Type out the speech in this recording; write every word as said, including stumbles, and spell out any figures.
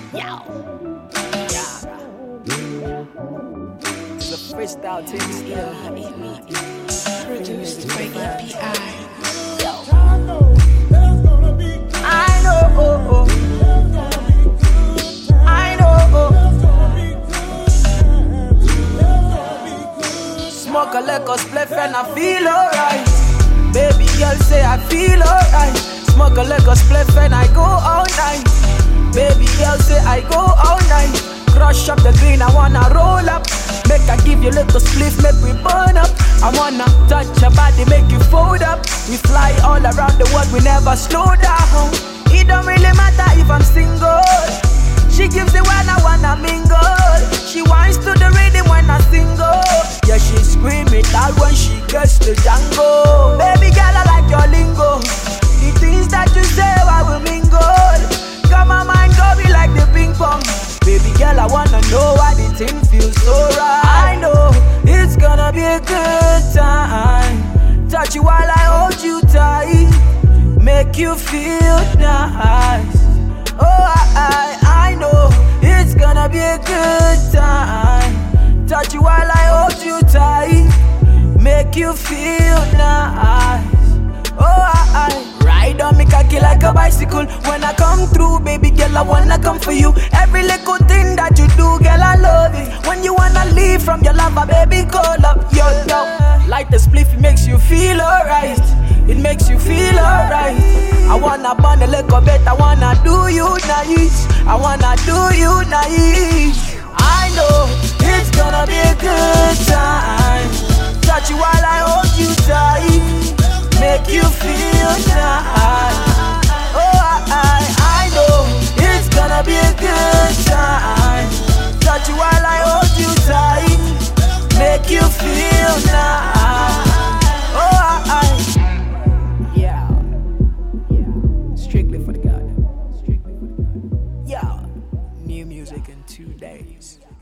Yeah. It's a freestyle team still. Produced by E P I. I know, oh, oh. I know, oh. Smoke a liquor spliff and I feel alright. Baby girl say I feel alright. Smoke a liquor spliff and I go all night. Baby girl say I go all night. Crush up the green, I wanna roll up. Make I give you little spliff, make we burn up. I wanna touch your body, make you fold up. We fly all around the world, we never slow down. It don't really matter if I'm single. She gives it when I wanna mingle. She whines to the rhythm when I single. Yeah, she scream it out when she gets to Django. Baby girl, I like your lingo. The things that you say, I will mingle. Got my mind going like the ping pong. Baby girl, I wanna know why the thing feels so right. I know it's gonna be a good time. Touch you while I hold you tight. Make you feel nice. Oh, I, I, I know it's gonna be a good time. Touch you while I hold you tight. Make you feel nice. Oh, I, I ride on me cocky like a bicycle. When I come through, baby girl, I wanna come for you. Every little thing that you do, girl, I love it. When you wanna leave from your lover, baby, call up. Yo, yo, like the spliff, it makes you feel alright. It makes you feel alright. I wanna burn a little bit, I wanna do you nice. I wanna do you nice. I know it's gonna be a good time. Touch you while I hold you tight. Make you feel nice. Oh, I, I, I know it's gonna be a good time. Touch you while I hold you tight. Make you feel nice. Oh, I, I yeah, yeah. Strictly for the God. Strictly for the God. Yeah. New music in two days.